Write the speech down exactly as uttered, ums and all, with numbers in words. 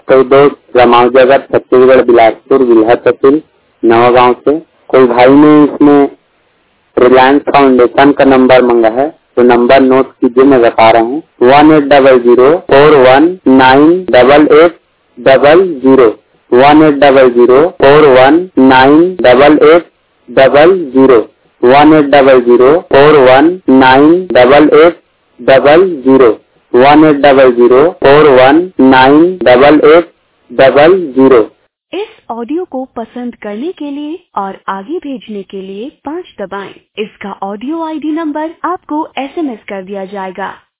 कोई दोस्त जमाव जगत छत्तीसगढ़ बिलासपुर विल्हा तहसील नवागांव से। कोई भाई ने इसमें रिलायंस फाउंडेशन का नंबर मांगा है, तो नंबर नोट कीजिए, मैं बता रहा हूँ। One eight double zero four one nine double eight double zero one eight double zero four one nine double eight double zero one eight double zero four one nine double eight double zero one eight double zero four one nine double eight double zero. इस audio को पसंद करने के लिए और आगे भेजने के लिए पाँच दबाएं। इसका ऑडियो आईडी नंबर आपको एसएमएस कर दिया जाएगा।